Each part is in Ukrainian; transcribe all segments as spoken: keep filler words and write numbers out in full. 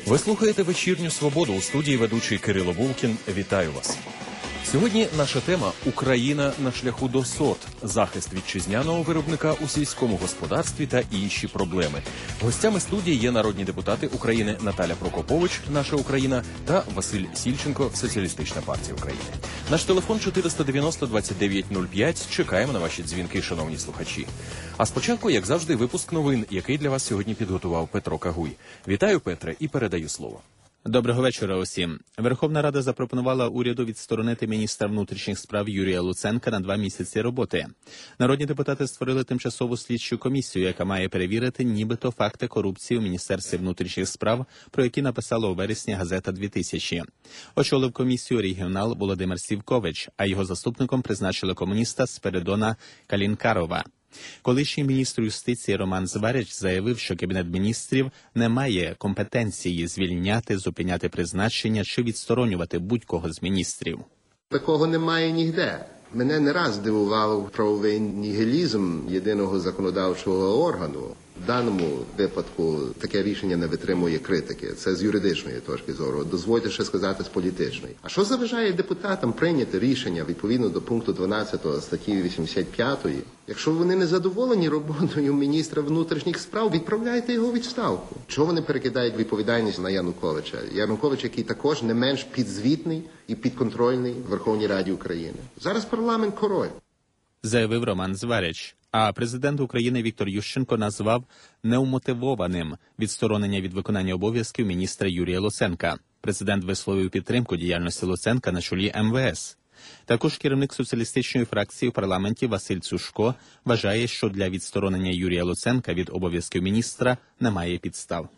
Ви слухаєте «Вечірню свободу», у студії ведучий Кирило Булкін. Вітаю вас. Сьогодні наша тема – Україна на шляху до СОТ, захист вітчизняного виробника у сільському господарстві та інші проблеми. Гостями студії є народні депутати України Наталя Прокопович, «Наша Україна», та Василь Сільченко, Соціалістична партія України. Наш телефон чотириста дев'яносто двадцять дев'ять нуль п'ять. Чекаємо на ваші дзвінки, шановні слухачі. А спочатку, як завжди, випуск новин, який для вас сьогодні підготував Петро Кагуй. Вітаю, Петре, і передаю слово. Доброго вечора усім. Верховна Рада запропонувала уряду відсторонити міністра внутрішніх справ Юрія Луценка на два місяці роботи. Народні депутати створили тимчасову слідчу комісію, яка має перевірити нібито факти корупції у Міністерстві внутрішніх справ, про які написала у вересні газета дві тисячі. Очолив комісію регіонал Володимир Сівкович, а його заступником призначили комуніста Спиридона Калінкарова. Колишній міністр юстиції Роман Зварич заявив, що Кабінет міністрів не має компетенції звільняти, зупиняти призначення чи відсторонювати будь-кого з міністрів. Такого немає ніде. Мене не раз дивував правовий нігілізм єдиного законодавчого органу. В даному випадку таке рішення не витримує критики. Це з юридичної точки зору. Дозвольте ще сказати з політичної. А що заважає депутатам прийняти рішення відповідно до пункту дванадцятого статті вісімдесят п'ятої? Якщо вони не задоволені роботою міністра внутрішніх справ, відправляйте його у відставку. Чого вони перекидають відповідальність на Януковича? Янукович, який також не менш підзвітний і підконтрольний Верховній Раді України. Зараз парламент король. Заявив Роман Зварич. А президент України Віктор Ющенко назвав неумотивованим відсторонення від виконання обов'язків міністра Юрія Луценка. Президент висловив підтримку діяльності Луценка на чолі ем ве ес. Також керівник соціалістичної фракції в парламенті Василь Цушко вважає, що для відсторонення Юрія Луценка від обов'язків міністра немає підстав.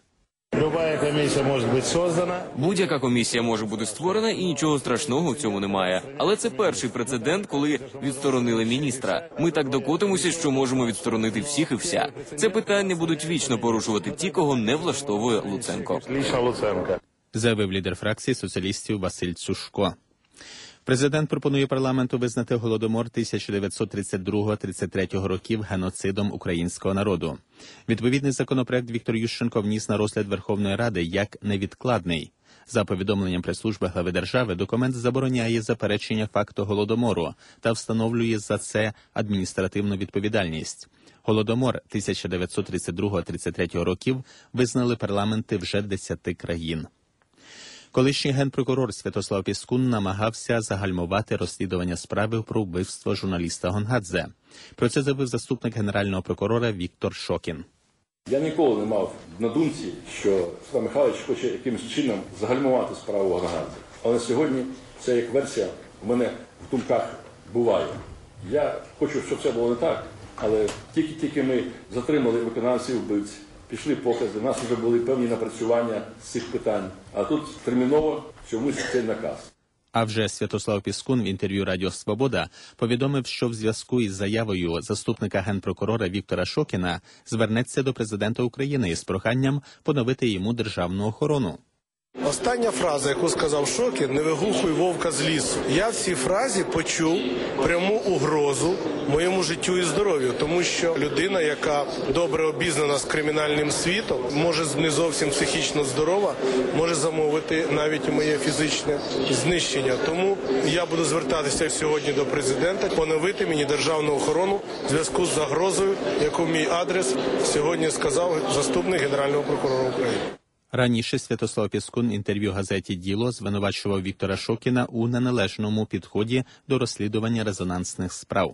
Будь-яка комісія може бути створена, і нічого страшного в цьому немає. Але це перший прецедент, коли відсторонили міністра. Ми так докотимося, що можемо відсторонити всіх і вся. Це питання будуть вічно порушувати ті, кого не влаштовує Луценко. Заявив лідер фракції соціалістів Василь Цушко. Президент пропонує парламенту визнати Голодомор тисяча дев'ятсот тридцять другого — тридцять третього років геноцидом українського народу. Відповідний законопроект Віктор Ющенко вніс на розгляд Верховної Ради як невідкладний. За повідомленням прес-служби глави держави, документ забороняє заперечення факту Голодомору та встановлює за це адміністративну відповідальність. Голодомор тисяча дев'ятсот тридцять другого — тридцять третього років визнали парламенти вже десяти країн. Колишній генпрокурор Святослав Піскун намагався загальмувати розслідування справи про вбивство журналіста Гонгадзе. Про це заявив заступник генерального прокурора Віктор Шокін. Я ніколи не мав на думці, що Святослав Михайлович хоче якимось чином загальмувати справу Гонгадзе. Але сьогодні ця як версія в мене в думках буває. Я хочу, щоб це було не так, але тільки-тільки ми затримали виконавців вбивць, пішли покази, у нас вже були певні напрацювання з цих питань, а тут терміново чомусь цей наказ. А вже Святослав Піскун в інтерв'ю Радіо Свобода повідомив, що в зв'язку із заявою заступника генпрокурора Віктора Шокіна звернеться до президента України із проханням поновити йому державну охорону. Остання фраза, яку сказав Шокін: «Не вигукуй вовка з лісу». Я в цій фразі почув пряму угрозу моєму життю і здоров'ю, тому що людина, яка добре обізнана з кримінальним світом, може не зовсім психічно здорова, може замовити навіть і моє фізичне знищення. Тому я буду звертатися сьогодні до президента, поновити мені державну охорону в зв'язку з загрозою, яку в мій адрес сьогодні сказав заступник Генерального прокурора України. Раніше Святослав Піскун в інтерв'ю газеті «Діло» звинувачував Віктора Шокіна у неналежному підході до розслідування резонансних справ.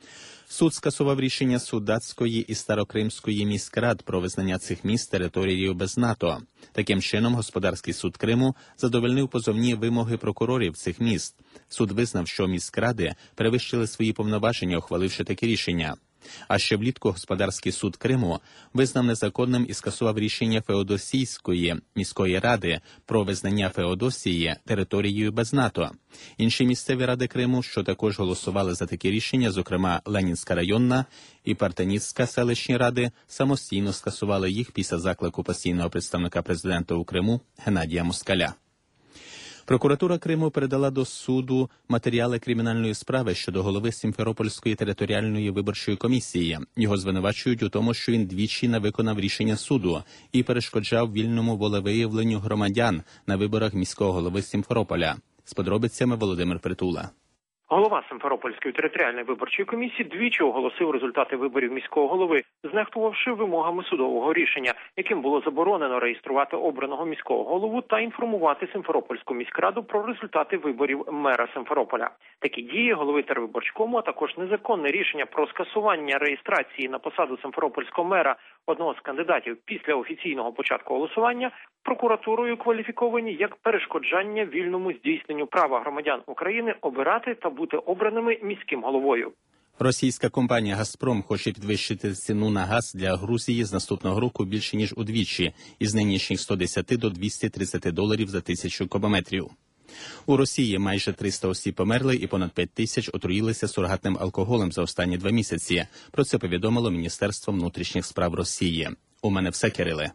Суд скасував рішення Судацької і Старокримської міськрад про визнання цих міст територією без НАТО. Таким чином, Господарський суд Криму задовольнив позовні вимоги прокурорів цих міст. Суд визнав, що міськради перевищили свої повноваження, ухваливши таке рішення. А ще влітку Господарський суд Криму визнав незаконним і скасував рішення Феодосійської міської ради про визнання Феодосії територією без НАТО. Інші місцеві ради Криму, що також голосували за такі рішення, зокрема Ленінська районна і Партенівська селищні ради, самостійно скасували їх після заклику постійного представника президента у Криму Геннадія Москаля. Прокуратура Криму передала до суду матеріали кримінальної справи щодо голови Сімферопольської територіальної виборчої комісії. Його звинувачують у тому, що він двічі не виконав рішення суду і перешкоджав вільному волевиявленню громадян на виборах міського голови Сімферополя. З подробицями Володимир Притула. Голова Сімферопольської територіальної виборчої комісії двічі оголосив результати виборів міського голови, знехтувавши вимогами судового рішення, яким було заборонено реєструвати обраного міського голову та інформувати Сімферопольську міськраду про результати виборів мера Сімферополя. Такі дії голови тервиборчкому, а також незаконне рішення про скасування реєстрації на посаду Сімферопольського мера одного з кандидатів після офіційного початку голосування прокуратурою кваліфіковані як перешкоджання вільному здійсненню права громадян України обирати та бути обраними міським головою. Російська компанія «Газпром» хоче підвищити ціну на газ для Грузії з наступного року більше ніж удвічі, із нинішніх сто десять до двохсот тридцяти доларів за тисячу кубометрів. У Росії майже триста осіб померли і понад п'ять тисяч отруїлися сурогатним алкоголем за останні два місяці. Про це повідомило Міністерство внутрішніх справ Росії. У мене все, Кириле.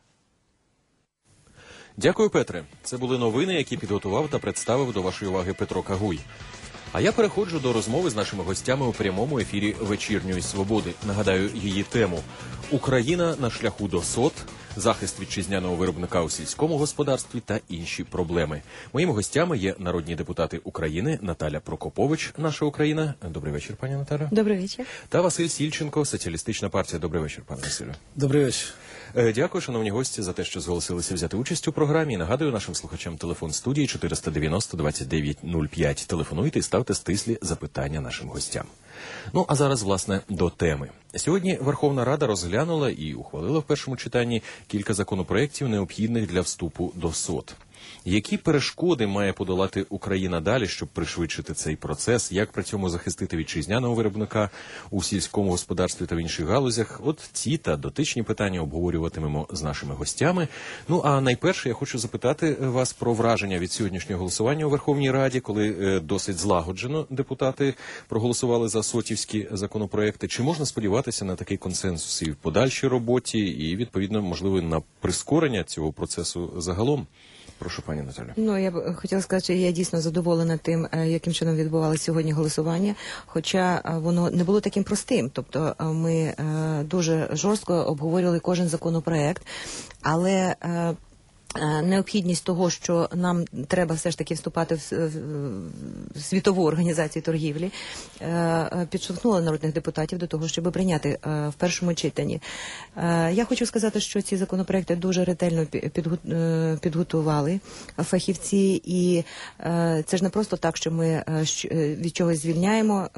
Дякую, Петре. Це були новини, які підготував та представив до вашої уваги Петро Кагуй. А я переходжу до розмови з нашими гостями у прямому ефірі «Вечірньої свободи». Нагадаю її тему «Україна на шляху до СОТ», захист вітчизняного виробника у сільському господарстві та інші проблеми. Моїми гостями є народні депутати України Наталя Прокопович, наша Україна. Добрий вечір, пані Наталя. Добрий вечір. Та Василь Сільченко, Соціалістична партія. Добрий вечір, пане Василю. Добрий вечір. Дякую, шановні гості, за те, що зголосилися взяти участь у програмі. Нагадую нашим слухачам телефон студії чотириста дев'яносто двадцять дев'ять нуль п'ять. Телефонуйте і ставте стислі запитання нашим гостям. Ну, а зараз, власне, до теми. Сьогодні Верховна Рада розглянула і ухвалила в першому читанні кілька законопроєктів, необхідних для вступу до СОТ. Які перешкоди має подолати Україна далі, щоб пришвидшити цей процес? Як при цьому захистити вітчизняного виробника у сільському господарстві та в інших галузях? От ці та дотичні питання обговорюватимемо з нашими гостями. Ну, а найперше я хочу запитати вас про враження від сьогоднішнього голосування у Верховній Раді, коли е, досить злагоджено депутати проголосували за сотівські законопроекти. Чи можна сподіватися на такий консенсус і в подальшій роботі, і, відповідно, можливо, на прискорення цього процесу загалом? Прошу, пані Наталю. Ну, я б хотіла сказати, що я дійсно задоволена тим, яким чином відбувалося сьогодні голосування, хоча воно не було таким простим. Тобто ми дуже жорстко обговорювали кожен законопроект, але необхідність того, що нам треба все ж таки вступати в світову організацію торгівлі, підштовхнула народних депутатів до того, щоб прийняти в першому читанні. Я хочу сказати, що ці законопроекти дуже ретельно підготували фахівці, і це ж не просто так, що ми від чогось звільняємо,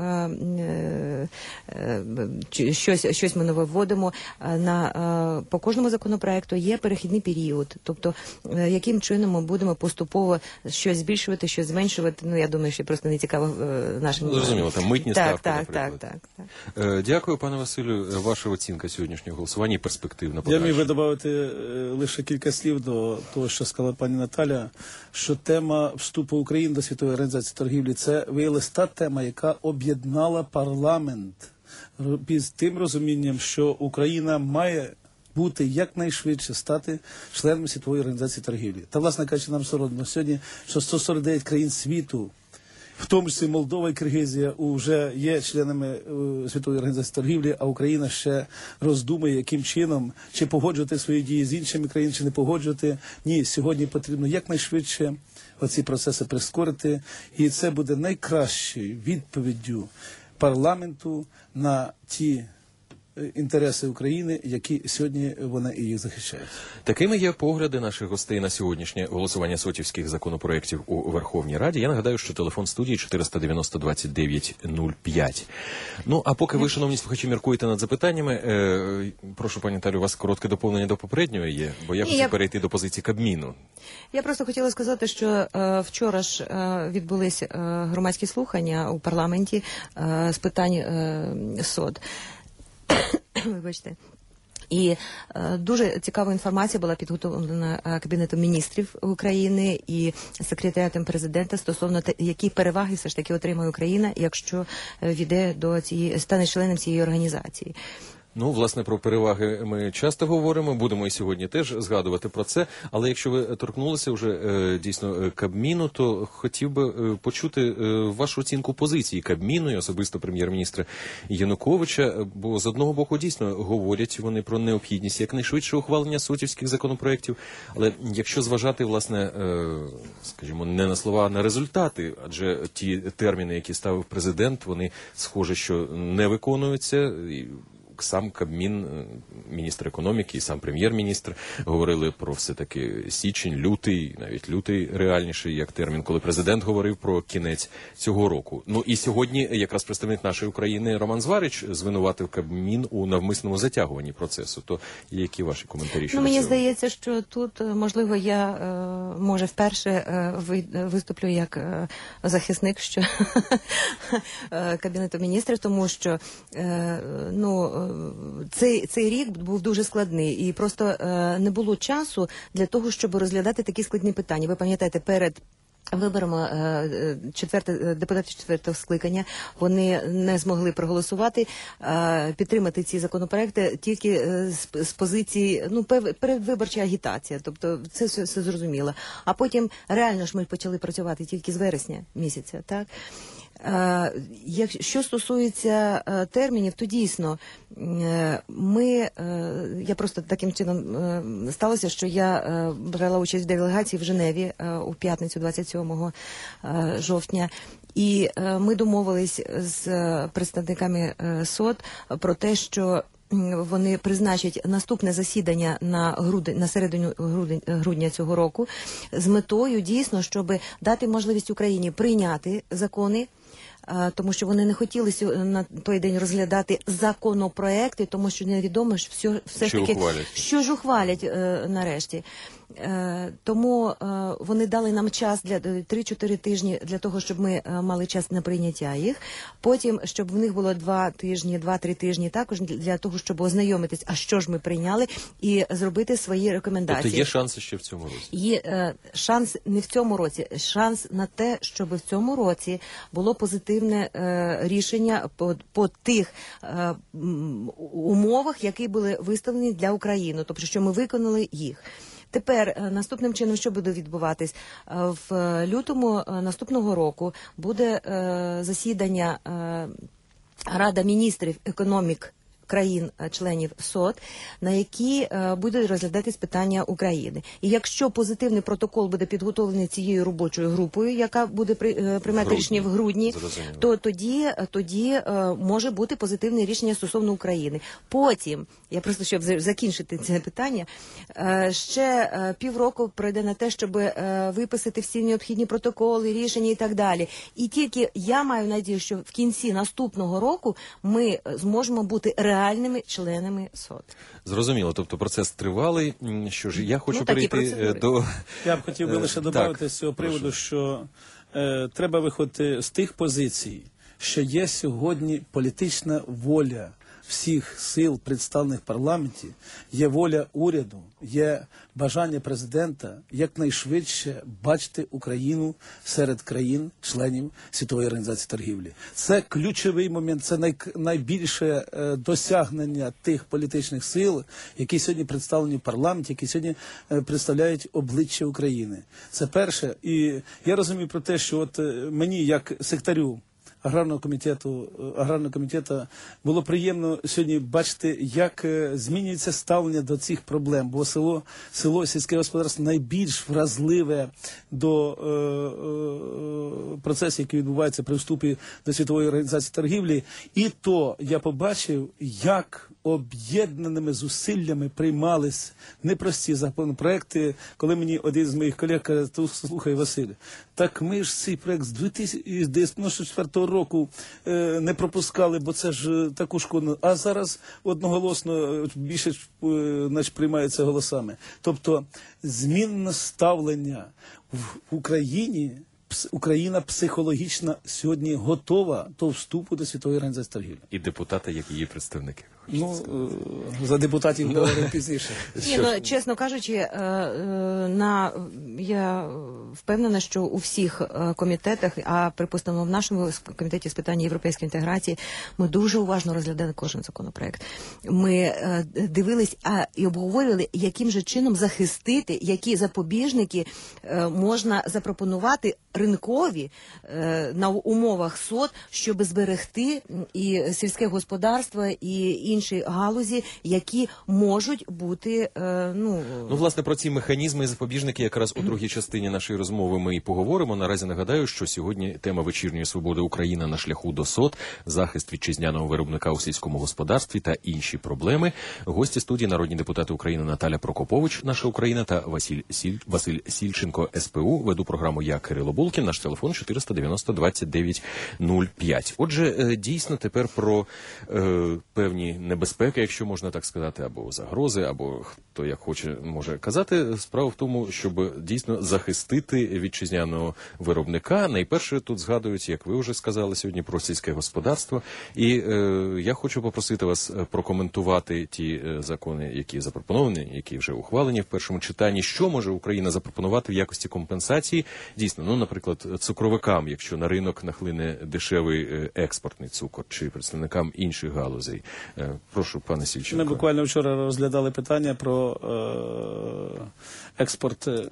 щось, щось ми нове вводимо. На, по кожному законопроекту є перехідний період, тобто яким чином ми будемо поступово щось збільшувати, щось зменшувати. Ну, я думаю, що просто не цікаво нашим... Зрозуміло, там митні так, ставки, так, наприклад. Так, так, так. Дякую, пане Василю. Ваша оцінка сьогоднішнього голосування і перспективна подальша. Я міг би додати лише кілька слів до того, що сказала пані Наталя, що тема вступу України до Світової організації торгівлі – це виявилась та тема, яка об'єднала парламент під тим розумінням, що Україна має бути якнайшвидше стати членом Світової організації торгівлі. Та, власне кажучи, нам соромно сьогодні, що сто сорок дев'ять країн світу, в тому числі Молдова і Киргизія, вже є членами Світової організації торгівлі, а Україна ще роздумує, яким чином, чи погоджувати свої дії з іншими країнами, чи не погоджувати. Ні, сьогодні потрібно якнайшвидше оці процеси прискорити, і це буде найкращою відповіддю парламенту на ті інтереси України, які сьогодні вона і їх захищає. Такими є погляди наших гостей на сьогоднішнє голосування сотівських законопроєктів у Верховній Раді. Я нагадаю, що телефон студії чотириста дев'яносто двадцять дев'ять нуль п'ять. Ну, а поки ви, шановні слухачі, міркуєте над запитаннями, е, прошу, пані Наталю, у вас коротке доповнення до попереднього є, бо я хотів я... перейти до позиції Кабміну. Я просто хотіла сказати, що е, вчора ж е, відбулись е, громадські слухання у парламенті е, з питань е, СОТ. Вибачте. І е, дуже цікава інформація була підготовлена е, Кабінетом міністрів України і секретаріатом президента стосовно те, які переваги все ж таки отримає Україна, якщо е, війде до цієї, стане членом цієї організації. Ну, власне, про переваги ми часто говоримо, будемо і сьогодні теж згадувати про це. Але якщо ви торкнулися вже е, дійсно е, Кабміну, то хотів би е, почути е, вашу оцінку позиції Кабміну і особисто прем'єр-міністра Януковича. Бо з одного боку дійсно говорять вони про необхідність якнайшвидше ухвалення сотівських законопроєктів. Але якщо зважати, власне, е, скажімо, не на слова, а на результати, адже ті терміни, які ставив президент, вони схоже, що не виконуються. І сам Кабмін, міністр економіки і сам прем'єр-міністр говорили про все-таки січень, лютий, навіть лютий реальніший як термін, коли президент говорив про кінець цього року. Ну і сьогодні якраз представник нашої України Роман Зварич звинуватив Кабмін у навмисному затягуванні процесу. То які ваші коментарі щодо Ну, мені цього? здається, що тут, можливо, я, е, може, вперше е, ви- виступлю як е, захисник що е, Кабінету міністрів, тому що е, ну, е, цей, цей рік був дуже складний, і просто е, не було часу для того, щоб розглядати такі складні питання. Ви пам'ятаєте, перед виборами е, четверте, депутатів четвертого скликання вони не змогли проголосувати, е, підтримати ці законопроекти тільки е, з, з позиції, ну, пев, передвиборча агітація, тобто це все, все зрозуміло. А потім реально ж ми почали працювати тільки з вересня місяця, так? Е, як- Що стосується е, термінів, то дійсно е, ми, е, я просто таким чином е, сталося, що я е, брала участь в делегації в Женеві е, у п'ятницю двадцять сьомого е, жовтня, і е, ми домовились з е, представниками е, СОТ про те, що м, вони призначать наступне засідання на грудень, на середину грудень, грудня цього року з метою дійсно, щоб дати можливість Україні прийняти закони, а, тому що вони не хотіли сьо- на той день розглядати законопроекти, тому що невідомо що все, все ж Що таки, ухвалять. що ж ухвалять е, нарешті. Е, тому е, вони дали нам час для три-чотири тижні для того, щоб ми е, мали час на прийняття їх. Потім, щоб в них було два тижні, два-три тижні також для того, щоб ознайомитись, а що ж ми прийняли, і зробити свої рекомендації. Тобто є шанси ще в цьому році? Є е, шанс не в цьому році, шанс на те, щоб в цьому році було позитивне е, рішення по, по тих е, м, умовах, які були виставлені для України, тобто що ми виконали їх. Тепер е, наступним чином, що буде відбуватись? Е, В е, лютому е, наступного року буде е, засідання е, Рада міністрів економік країн-членів СОТ, на які е, буде розглядатись питання України. І якщо позитивний протокол буде підготовлений цією робочою групою, яка буде при, е, приймати грудні. рішення в грудні, Зрозуміло. то тоді, тоді е, може бути позитивне рішення стосовно України. Потім, я просто, щоб за- закінчити це питання, е, ще е, півроку пройде на те, щоб е, виписати всі необхідні протоколи, рішення і так далі. І тільки я маю надію, що в кінці наступного року ми е, зможемо бути реальними членами СОТ. Зрозуміло, тобто процес тривалий. М, Що ж, я хочу Ну, такі перейти е, процедури. до... Я б хотів би Е, лише так, додати з цього прошу. приводу, що е, треба виходити з тих позицій, що є сьогодні політична воля всіх сил, представлених в парламенті, є воля уряду, є бажання президента якнайшвидше бачити Україну серед країн-членів Світової організації торгівлі. Це ключовий момент, це най, найбільше е, досягнення тих політичних сил, які сьогодні представлені в парламенті, які сьогодні е, представляють обличчя України. Це перше. І я розумію про те, що от е, мені, як секретарю аграрного комітету, е, аграрного комітету було приємно сьогодні бачити, як е, змінюється ставлення до цих проблем, бо село, село сільське господарство найбільш вразливе до е, е, процесів, які відбуваються при вступі до Світової організації торгівлі. І то я побачив, як об'єднаними зусиллями приймались непрості законопроекти, коли мені один з моїх колег каже: «Ту, слухай, Василь, так ми ж цей проект з дві тисячі дев'яносто четвертого року е, не пропускали, бо це ж е, таку шкоду, а зараз одноголосно е, більше е, значить, приймається голосами». Тобто змінне ставлення в Україні, пс- Україна психологічно сьогодні готова до вступу до Світової організації торгівлі. І депутати, як її представники. Ну, е, за депутатів говоримо пізніше. Ні, ну, чесно кажучи, е, е, на, я впевнена, що у всіх е, комітетах, а припустимо в нашому комітеті з питань європейської інтеграції, ми дуже уважно розглядали кожен законопроект. Ми е, дивились а, і обговорювали, яким же чином захистити, які запобіжники е, можна запропонувати ринкові е, на умовах СОТ, щоб зберегти і сільське господарство, і інші галузі, які можуть бути, е, ну... Ну, власне, про ці механізми і запобіжники якраз у другій частині нашої розмови ми і поговоримо. Наразі нагадаю, що сьогодні тема вечірньої свободи Україна на шляху до СОТ, захист вітчизняного виробника у сільському господарстві та інші проблеми. Гості студії народні депутати України Наталя Прокопович, наша Україна, та Василь, Сіль... Василь Сільченко, ес пе у. Веду програму я, Кирило Булкін, наш телефон чотириста дев'яносто двадцять дев'ять нуль п'ять. Отже, дійсно тепер про е, певні небезпеки, якщо можна так сказати, або загрози, або хто як хоче може казати. Справа в тому, щоб дійсно захистити вітчизняного виробника. Найперше тут згадують, як ви вже сказали сьогодні, про сільське господарство. І е, я хочу попросити вас прокоментувати ті е, закони, які запропоновані, які вже ухвалені в першому читанні. Що може Україна запропонувати в якості компенсації? Дійсно, ну, наприклад, цукровикам, якщо на ринок нахлине дешевий е, експортний цукор, чи представникам інших галузей. Е, прошу, пане Сільченко. Ми буквально вчора розглядали питання про е, експорт, е,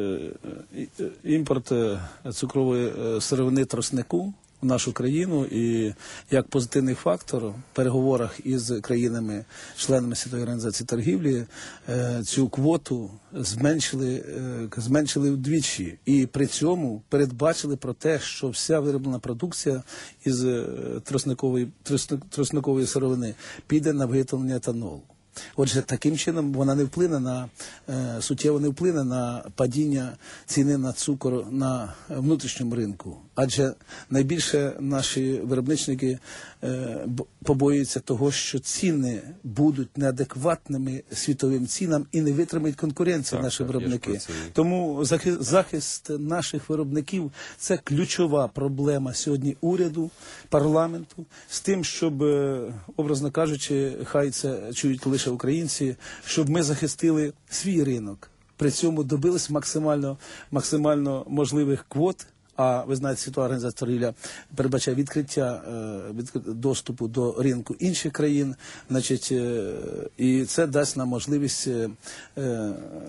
імпорт цукрової сировини тростнику в нашу країну, і як позитивний фактор в переговорах із країнами, членами Світової організації торгівлі, е, цю квоту зменшили, е, зменшили вдвічі. І при цьому передбачили про те, що вся вироблена продукція із тростникової, тростникової сировини піде на виготовлення етанолу. Отже, таким чином вона не вплине на, е, суттєво не вплине на падіння ціни на цукор на внутрішньому ринку. Адже найбільше наші виробничники е, побоюються того, що ціни будуть неадекватними світовим цінам і не витримають конкуренцію наші так, виробники. Тому захист, захист наших виробників – це ключова проблема сьогодні уряду, парламенту, з тим, щоб, образно кажучи, хай це чують лише українці, щоб ми захистили свій ринок. При цьому добились максимально, максимально можливих квот. А ви знаєте, Світова організація торгівля передбачає відкриття е, доступу до ринку інших країн, значить, е, і це дасть нам можливість е,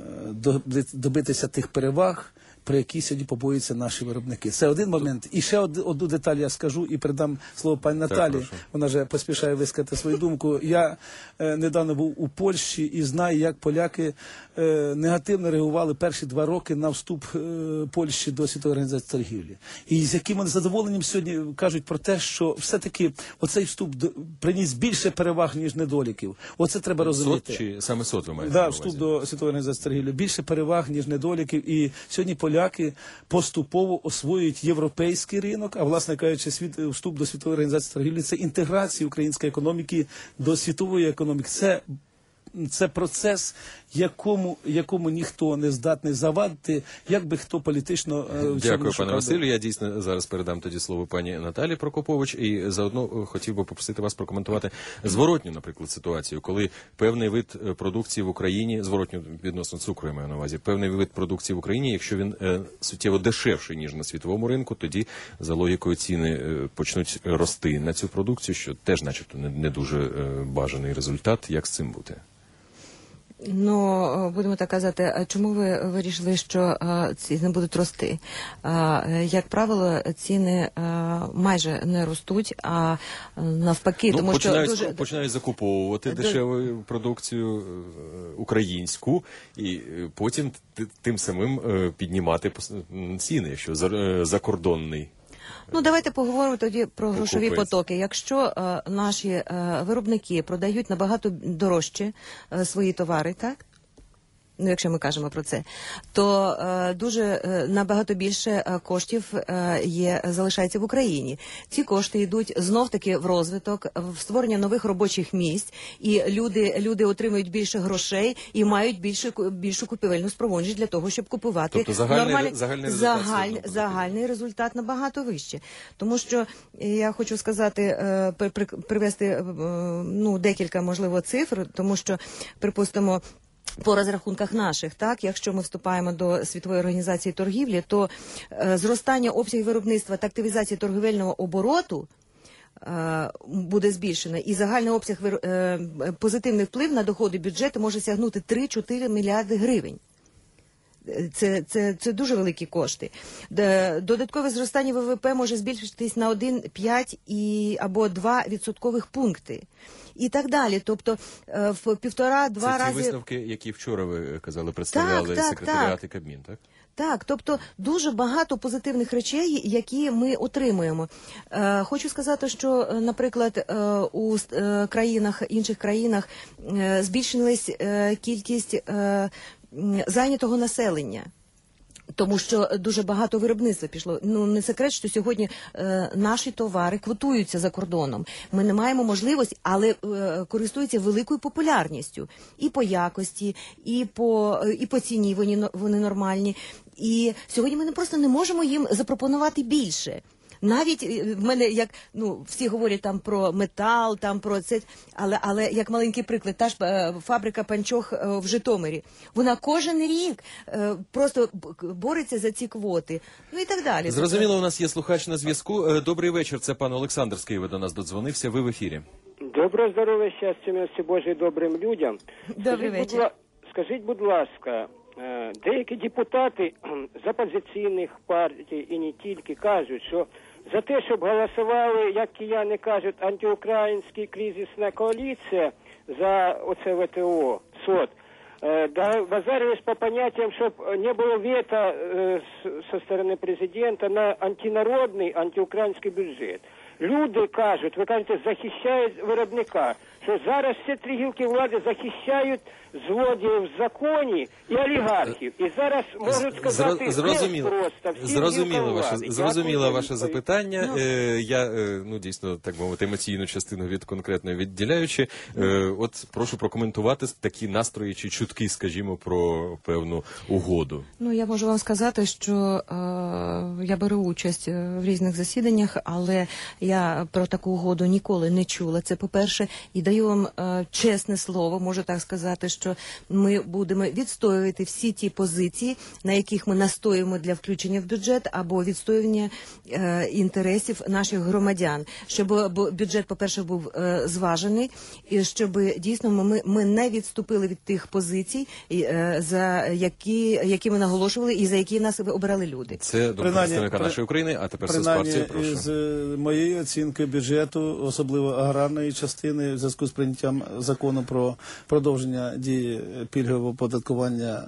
добитися тих переваг, про які сьогодні побоюються наші виробники. Це один момент. І ще одну деталь я скажу і передам слово пані Наталі. Так, вона вже поспішає висказати свою думку. Я е, недавно був у Польщі і знаю, як поляки е, негативно реагували перші два роки на вступ е, Польщі до Світової організації торгівлі. І з яким вони задоволенням сьогодні кажуть про те, що все-таки оцей вступ до, приніс більше переваг, ніж недоліків. Оце треба розуміти. СОТ чи саме СОТ ви маєте? Да, вступ до Світової організації торгівлі. Більше переваг, ніж недоліків. І сьогодні поляки Поляки поступово освоюють європейський ринок, а, власне кажучи, світ, вступ до Світової організації торгівлі – це інтеграція української економіки до світової економіки. Це, це процес, якому, якому ніхто не здатний завадити, як би хто політично... Дякую, пане Василю. Я дійсно зараз передам тоді слово пані Наталі Прокопович, і заодно хотів би попросити вас прокоментувати зворотню, наприклад, ситуацію, коли певний вид продукції в Україні, зворотню відносно цукру, я маю на увазі, певний вид продукції в Україні, якщо він е, суттєво дешевший, ніж на світовому ринку, тоді за логікою ціни е, почнуть рости на цю продукцію, що теж начебто не, не дуже е, бажаний результат. Як з цим бути? Ну, будемо так казати, а чому ви вирішили, що а, ціни будуть рости? А, як правило, ціни а, майже не ростуть, а навпаки, ну, тому починають, що дуже... починають закуповувати До... дешеву продукцію українську, і потім тим самим піднімати ціни, якщо закордонний. Ну, давайте поговоримо тоді про грошові Покупець. потоки. Якщо е, наші е, виробники продають набагато дорожче е, свої товари, так? ну якщо ми кажемо про це, то е, дуже е, набагато більше е, коштів е, є залишається в Україні. Ці кошти йдуть знов таки в розвиток, в створення нових робочих місць, і люди люди отримують більше грошей і мають більше більшу купівельну спроможність для того, щоб купувати. Тобто загальний, нормальні, загальний результат загаль, загальний результат набагато вище. Тому що я хочу сказати, е, при, при, привести е, ну декілька можливо цифр, тому що припустимо. По розрахунках наших, так, якщо ми вступаємо до Світової організації торгівлі, то е, зростання обсягів виробництва та активізації торгівельного обороту е, буде збільшено, і загальний обсяг е, позитивний вплив на доходи бюджету може сягнути три-чотири мільярди гривень. Це, це, це дуже великі кошти. Додаткове зростання ВВП може збільшитись на один цілих п'ять і або два відсоткових пункти. І так далі. Тобто в півтора-два рази... Це ті висновки, які вчора, ви казали, представляли так, так, секретаріат так. і Кабмін, так? Так, тобто дуже багато позитивних речей, які ми отримуємо. Е, хочу сказати, що, наприклад, е, у е, країнах, інших країнах е, збільшилась е, кількість е, зайнятого населення. Тому що дуже багато виробництва пішло. Ну, не секрет, що сьогодні е, наші товари квотуються за кордоном. Ми не маємо можливості, але е, користуються великою популярністю. І по якості, і по, і по ціні вони, вони нормальні. І сьогодні ми не просто не можемо їм запропонувати більше. Навіть в мене, як, ну, всі говорять там про метал, там про це, але, але як маленький приклад, та ж е, фабрика панчох е, в Житомирі, вона кожен рік е, просто бореться за ці квоти, ну і так далі. Зрозуміло, у нас є слухач на зв'язку. Е, Добрий вечір, це пан Олександр з Києва до нас додзвонився, ви в ефірі. Доброго здоров'я, щастя, милості Божої добрим людям. Добрий Скажіть, вечір. будь, скажіть, будь ласка, е, деякі депутати з опозиційних партій і не тільки кажуть, що за те, щоб голосували, як кияни кажуть, антиукраїнська кризисна коаліція за оце ВТО, СОТ, да, базарились по поняттям, щоб не було вето э, со сторони президента на антинародний, антиукраїнський бюджет. Люди кажуть, ви кажете, захищають виробника, що зараз всі три гілки влади захищають злодіїв в законі і олігархів. І зараз можуть сказати, зрозуміло, просто всі зрозуміло ваше, влади. зрозуміло ваше запитання. Ну. Е, я, е, ну, дійсно, так мовити, емоційну частину від конкретної відділяючи. Е, от прошу прокоментувати такі настрої чи чутки, скажімо, про певну угоду. Ну, я можу вам сказати, що е, я беру участь в різних засіданнях, але я про таку угоду ніколи не чула. Це, по-перше, і даю вам е, чесне слово, можу так сказати, що ми будемо відстоювати всі ті позиції, на яких ми настоюємо для включення в бюджет або відстоювання е, інтересів наших громадян, щоб бюджет, по-перше, був е, зважений, і щоб дійсно ми, ми не відступили від тих позицій, е, за які, які ми наголошували і за які нас обирали люди. Це до представника нашої України, а тепер Суспартії, прошу. З моєї оцінки бюджету, особливо аграрної частини, в зв'язку з прийняттям закону про продовження дії пільгового оподаткування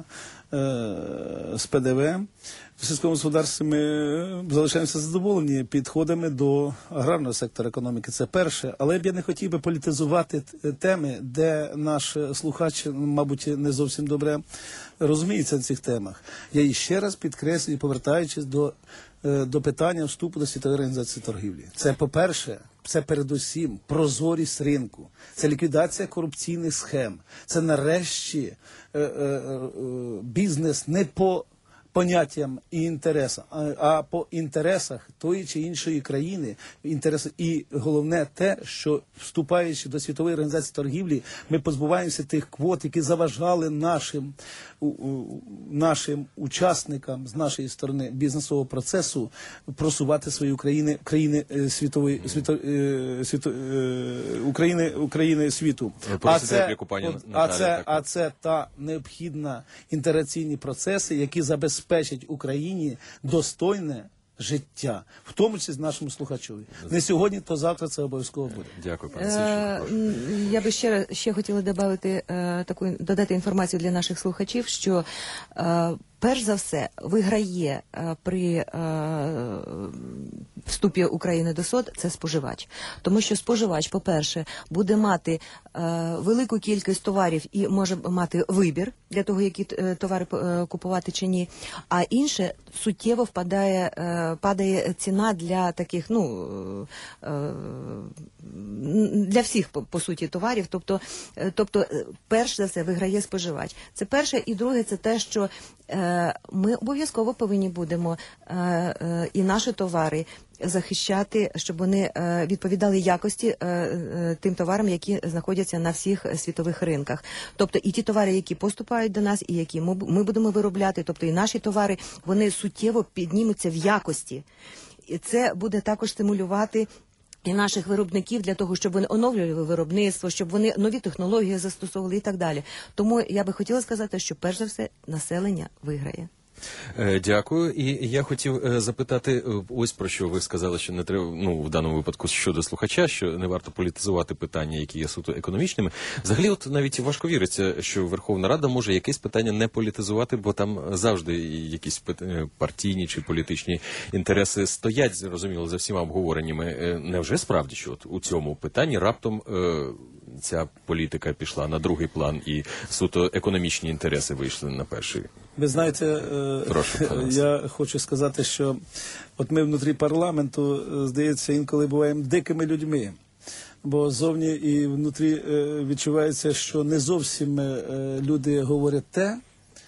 е, з Пе Де Ве, в сільському господарстві ми залишаємося задоволені підходами до аграрного сектора економіки. Це перше. Але б я не хотів би політизувати теми, де наш слухач, мабуть, не зовсім добре розуміється на цих темах. Я іще раз підкреслюю, повертаючись до, до питання вступу до Світової організації торгівлі. Це, по-перше, це передусім прозорість ринку, це ліквідація корупційних схем, це нарешті е, е, е, бізнес не по поняттям і інтересам, а, а по інтересах тої чи іншої країни. Інтереси. І головне те, що вступаючи до Світової організації торгівлі, ми позбуваємося тих квот, які заважали нашим, у, у, нашим учасникам з нашої сторони бізнесового процесу просувати свої країни, країни світової, світо, е, світо, е, України, України світу. А це, а, це, а це та необхідна інтеграційні процеси, які забезпечують забезпечить Україні достойне життя, в тому числі з нашому слухачові. Не сьогодні, то завтра це обов'язково буде. Дякую, пане Січенко. Я би ще, ще хотіла додати, е, таку, додати інформацію для наших слухачів, що е, перш за все виграє е, при е, вступі України до СОТ – це споживач. Тому що споживач, по-перше, буде мати е, велику кількість товарів і може мати вибір для того, які е, товари е, купувати чи ні. А інше, суттєво впадає, е, падає ціна для таких, ну, е, для всіх, по, по суті, товарів. Тобто, е, тобто, перш за все, виграє споживач. Це перше. І друге, це те, що е, ми обов'язково повинні будемо е, е, і наші товари захищати, щоб вони е, відповідали якості е, е, тим товарам, які знаходяться на всіх світових ринках. Тобто і ті товари, які поступають до нас, і які ми, ми будемо виробляти, тобто і наші товари, вони суттєво піднімуться в якості. І це буде також стимулювати і наших виробників для того, щоб вони оновлювали виробництво, щоб вони нові технології застосовували і так далі. Тому я би хотіла сказати, що перш за все населення виграє. Дякую. І я хотів запитати, ось про що ви сказали, що не треба, ну, в даному випадку щодо слухача, що не варто політизувати питання, які є суто економічними. Взагалі, от навіть важко віриться, що Верховна Рада може якесь питання не політизувати, бо там завжди якісь партійні чи політичні інтереси стоять, зрозуміло, за всіма обговореннями. Невже справді, що от у цьому питанні раптом е, ця політика пішла на другий план і суто економічні інтереси вийшли на перший? Ви знаєте, Прошу, я хочу сказати, що от ми внутрі парламенту, здається, інколи буваємо дикими людьми, бо зовні і внутрі відчувається, що не зовсім люди говорять те,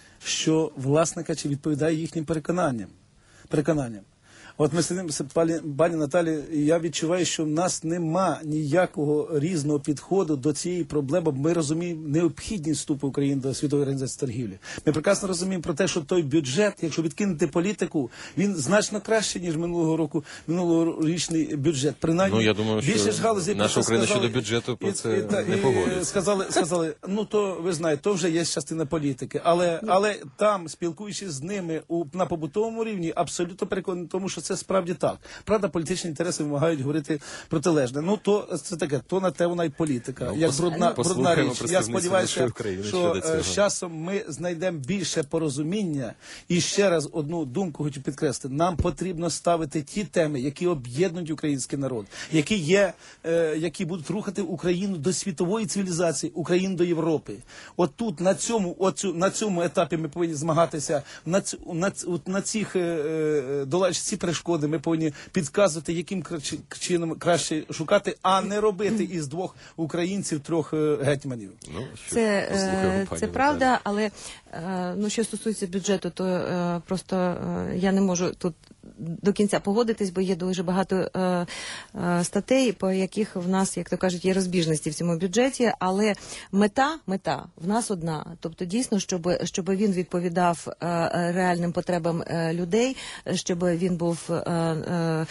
що власника чи відповідає їхнім переконанням. переконанням. От ми сидимо, пані, пані Наталі, і я відчуваю, що в нас нема ніякого різного підходу до цієї проблеми. Ми розуміємо необхідність вступу України до Світової організації торгівлі. Ми прекрасно розуміємо про те, що той бюджет, якщо відкинути політику, він значно краще, ніж минулого року, минулорічний бюджет. Принаймні, ну, я думаю, більше ж галузі, наша Україна сказали, щодо бюджету про це і, та, не погодиться. Сказали, сказали, ну то, ви знаєте, то вже є частина політики. Але, але там, спілкуючись з ними у, на побутовому рівні, абсолютно переконані тому, що це справді так. Правда, політичні інтереси вимагають говорити протилежне. Ну, то це таке, то на те вона й політика. Ну, як брудна, брудна річ. Я сподіваюся, України, що з часом ми знайдемо більше порозуміння. І ще раз одну думку хочу підкреслити. Нам потрібно ставити ті теми, які об'єднують український народ, які є, е, які будуть рухати Україну до світової цивілізації, Україну до Європи. От тут, на цьому, оцю, на цьому етапі ми повинні змагатися, на, на, на цих, е, долаючи ці перешкоди, ми повинні підказувати, яким чином краще шукати, а не робити із двох українців трьох гетьманів. Ну, це е, це правда, але е, ну, що стосується бюджету, то е, просто е, я не можу тут до кінця погодитись, бо є дуже багато е, е, статей, по яких в нас, як то кажуть, є розбіжності в цьому бюджеті, але мета, мета в нас одна. Тобто дійсно, щоб, щоб він відповідав е, реальним потребам е, людей, щоб він був е, е,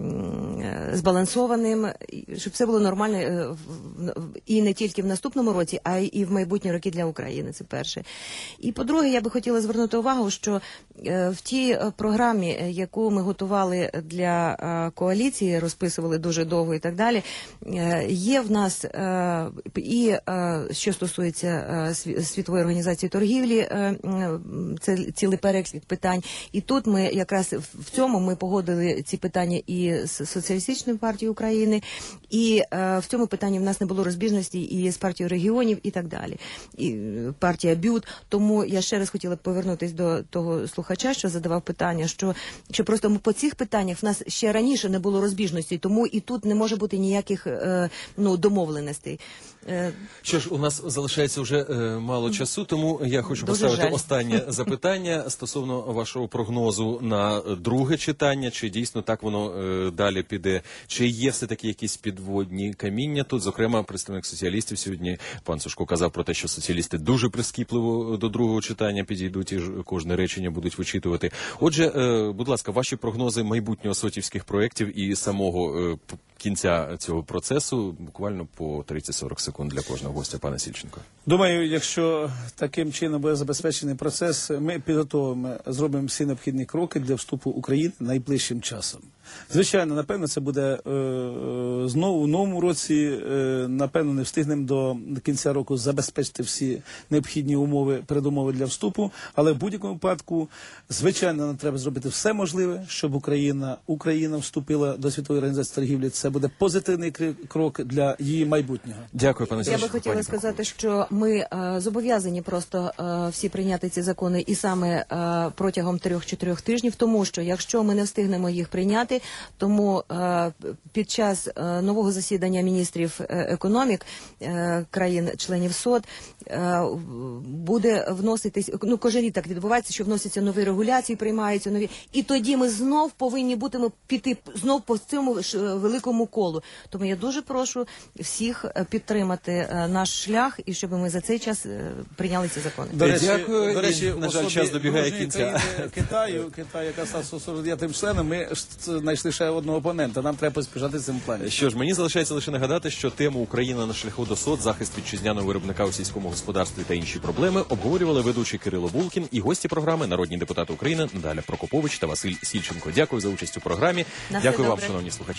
збалансованим, щоб все було нормально е, в, і не тільки в наступному році, а й і в майбутні роки для України. Це перше. І по-друге, я би хотіла звернути увагу, що е, в тій програмі, яку ми готували для е, коаліції, розписували дуже довго і так далі, е, є в нас е, і, е, що стосується е, Світової організації торгівлі, е, це цілий перелік питань. І тут ми якраз в цьому ми погодили ці питання і з Соціалістичною партією України, і е, в цьому питанні в нас не було розбіжності і з партією регіонів і так далі. І партія БЮТ. Тому я ще раз хотіла повернутися до того слухача, що задавав питання, що, що просто по цих питаннях в нас ще раніше не було розбіжності, тому і тут не може бути ніяких е, ну, домовленостей. Е, Що ж, у нас залишається вже е, мало часу, тому я хочу Дуже поставити жаль. останнє запитання стосовно вашого прогнозу на друге читання. Чи дійсно так воно е, далі піде? Чи є все-таки якісь підводні каміння тут? Зокрема, представник соціалістів сьогодні, пан Сушко, казав про те, що соціалісти дуже прискіпливо до другого читання підійдуть і кожне речення будуть вичитувати. Отже, е, будь ласка, ваші прогнози майбутнього сотівських проєктів і самого е, кінця цього процесу, буквально по тридцять-сорок секунд для кожного гостя, пане Сільченко. Думаю, якщо таким чином буде забезпечений процес, ми підготовимо, зробимо всі необхідні кроки для вступу України найближчим часом. Звичайно, напевно, це буде е, знову в новому році. Е, напевно, не встигнемо до кінця року забезпечити всі необхідні умови, передумови для вступу. Але в будь-якому випадку, звичайно, нам треба зробити все можливе, щоб Україна, Україна вступила до Світової організації торгівлі. Це буде позитивний крок для її майбутнього. Дякую, пане Я Сергію. би хотіла сказати, що ми е, зобов'язані просто е, всі прийняти ці закони і саме е, протягом трьох-чотирьох тижнів, тому що якщо ми не встигнемо їх прийняти, тому е, під час е, нового засідання міністрів е, економік е, країн-членів СОТ е, буде вноситись, ну кожен рік так відбувається, що вносяться нові регуляції, приймаються нові, і тоді ми знов повинні бути піти знов по цьому ж великому колу. Тому я дуже прошу всіх підтримати е, наш шлях і щоб ми за цей час е, прийняли ці закони. До речі, Дякую. до речі, І, на жаль, особі час добігає дружньої кінця. країни Китаю, Китай, яка стала сорок дев'ятим членом, ми ж знайшли ще одного опонента. Нам треба поспішати в цьому плані. Що ж, мені залишається лише нагадати, що тему «Україна на шляху до СОТ. Захист вітчизняного виробника у сільському господарстві та інші проблеми» обговорювали ведучий Кирило Булкін і гості програми народні депутати України Наталя Прокопович та Василь Сільченко. Дякую за участь у програмі. На все Дякую вам, добре. шановні слухачі.